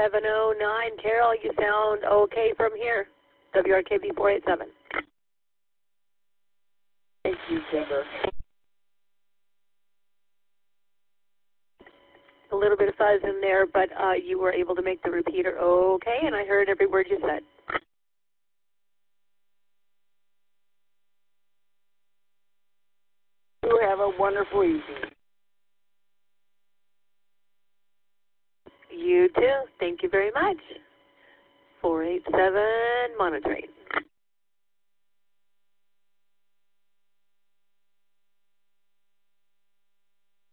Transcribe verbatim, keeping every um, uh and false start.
seven oh nine. Carol, you sound okay from here. W R K B four eight seven. Thank you, Kimber. A little bit of fuzz in there, but uh, you were able to make the repeater okay, and I heard every word you said. You have a wonderful evening. You too. Thank you very much. four eight seven monitoring.